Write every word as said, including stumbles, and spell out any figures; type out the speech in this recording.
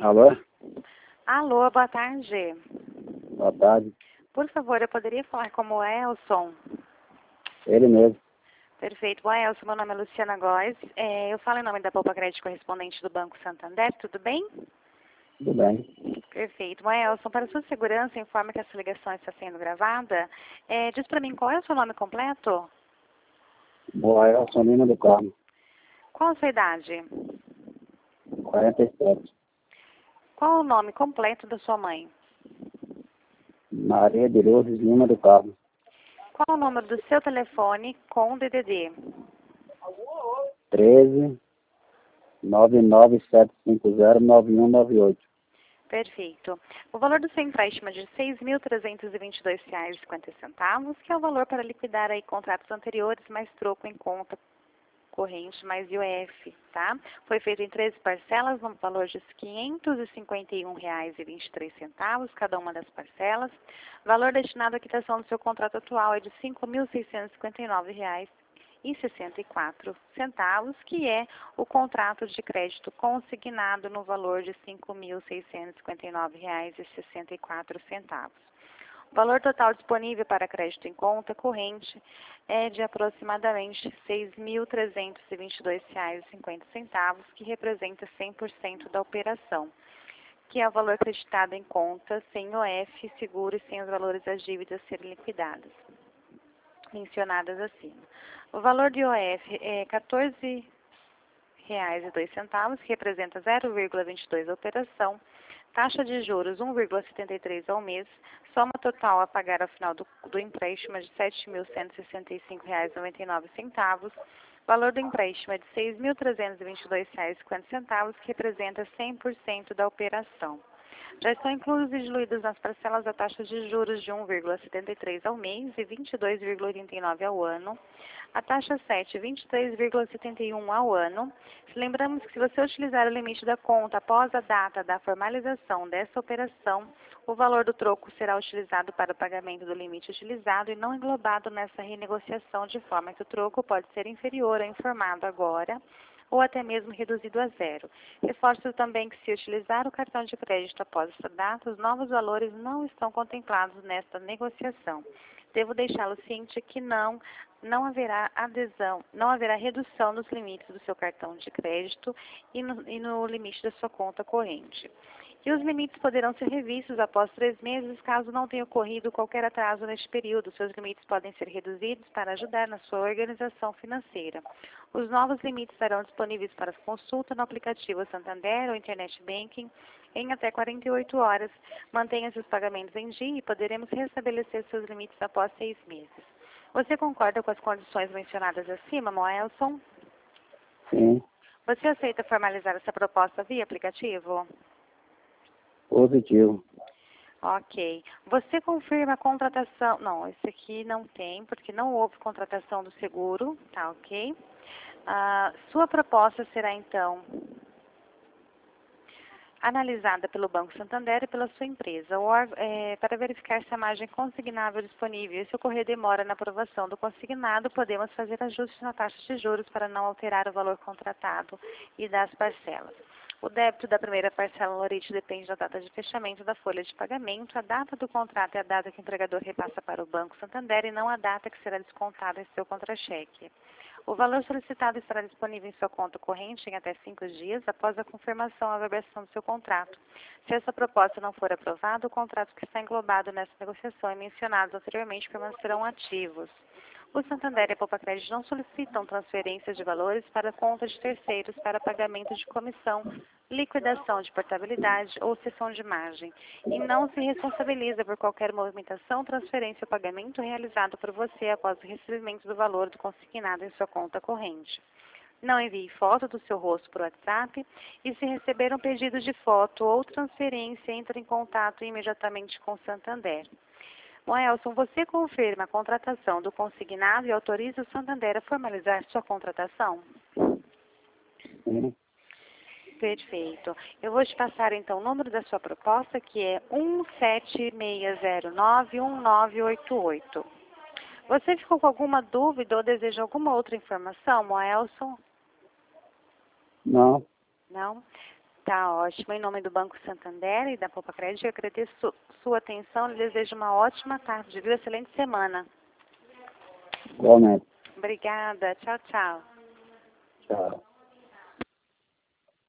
Alô? Alô, boa tarde. Boa tarde. Por favor, eu poderia falar com o Elson? Ele mesmo. Perfeito. Bom, Elson, meu nome é Luciana Góes. É, eu falo em nome da Poupa Crédito correspondente do Banco Santander, tudo bem? Tudo bem. Perfeito. Bom, Elson, para sua segurança, informa que essa ligação está sendo gravada. É, diz para mim, qual é o seu nome completo? Boa, Elson Lima do Carmo. Qual a sua idade? quarenta e sete. Qual o nome completo da sua mãe? Maria de Lourdes Lima do Carmo. Qual o número do seu telefone com D D D? treze, nove nove sete cinco zero, nove um nove oito. Perfeito. O valor do seu empréstimo é de seis mil trezentos e vinte e dois reais e cinquenta centavos, que é o valor para liquidar aí contratos anteriores, mais troco em conta corrente, mais I O F, tá? Foi feito em treze parcelas, no valor de quinhentos e cinquenta e um reais e vinte e três centavos, cada uma das parcelas. Valor destinado à quitação do seu contrato atual é de cinco mil seiscentos e cinquenta e nove reais e sessenta e quatro centavos, que é o contrato de crédito consignado no valor de cinco mil seiscentos e cinquenta e nove reais e sessenta e quatro centavos. O valor total disponível para crédito em conta corrente é de aproximadamente seis mil trezentos e vinte e dois reais e cinquenta centavos, que representa cem por cento da operação, que é o valor acreditado em conta, sem I O F, seguro e sem os valores das dívidas serem liquidadas, mencionadas acima. O valor de I O F é quatorze reais e dois centavos, que representa zero vírgula vinte e dois da operação. Taxa de juros um vírgula setenta e três ao mês. Soma total a pagar ao final do, do empréstimo é de sete mil cento e sessenta e cinco reais e noventa e nove centavos. Valor do empréstimo é de seis mil trezentos e vinte e dois reais e cinquenta centavos, que representa cem por cento da operação. Já estão inclusos e diluídos nas parcelas a taxa de juros de um vírgula setenta e três ao mês e vinte e dois vírgula oitenta e nove ao ano. A taxa sete, vinte e três vírgula setenta e um ao ano. Lembramos que se você utilizar o limite da conta após a data da formalização dessa operação, o valor do troco será utilizado para o pagamento do limite utilizado e não englobado nessa renegociação, de forma que o troco pode ser inferior ao informado agora, ou até mesmo reduzido a zero. Reforço também que, se utilizar o cartão de crédito após essa data, os novos valores não estão contemplados nesta negociação. Devo deixá-lo ciente que não, não haverá adesão, não haverá redução nos limites do seu cartão de crédito e no, e no limite da sua conta corrente. E os limites poderão ser revistos após três meses, caso não tenha ocorrido qualquer atraso neste período. Seus limites podem ser reduzidos para ajudar na sua organização financeira. Os novos limites estarão disponíveis para consulta no aplicativo Santander ou Internet Banking em até quarenta e oito horas. Mantenha seus pagamentos em dia e poderemos restabelecer seus limites após seis meses. Você concorda com as condições mencionadas acima, Moelson? Sim. Você aceita formalizar essa proposta via aplicativo? Positivo. Ok. Você confirma a contratação... Não, esse aqui não tem, porque não houve contratação do seguro, tá ok? Ah, sua proposta será, então, analisada pelo Banco Santander e pela sua empresa, ou, é, para verificar se a margem consignável é disponível. E se ocorrer demora na aprovação do consignado, podemos fazer ajustes na taxa de juros para não alterar o valor contratado e das parcelas. O débito da primeira parcela no limite depende da data de fechamento da folha de pagamento. A data do contrato é a data que o empregador repassa para o Banco Santander e não a data que será descontada em seu contra-cheque. O valor solicitado estará disponível em sua conta corrente em até cinco dias após a confirmação ou avaliação do seu contrato. Se essa proposta não for aprovada, o contrato que está englobado nessa negociação e mencionados anteriormente permanecerão ativos. O Santander e a Poupa Crédito não solicitam transferências de valores para contas de terceiros para pagamento de comissão, liquidação de portabilidade ou cessão de margem, e não se responsabiliza por qualquer movimentação, transferência ou pagamento realizado por você após o recebimento do valor do consignado em sua conta corrente. Não envie foto do seu rosto por WhatsApp e, se receber um pedido de foto ou transferência, entre em contato imediatamente com o Santander. Bom, Elson, você confirma a contratação do consignado e autoriza o Santander a formalizar sua contratação? Sim. Perfeito. Eu vou te passar, então, o número da sua proposta, que é um sete seis zero nove um nove oito oito. Você ficou com alguma dúvida ou deseja alguma outra informação, Moelson? Não. Não? Tá ótimo. Em nome do Banco Santander e da Poupa Crédito, eu agradeço su sua atenção e desejo uma ótima tarde, viu? Excelente semana. Igualmente. Obrigada. Tchau, tchau. Tchau.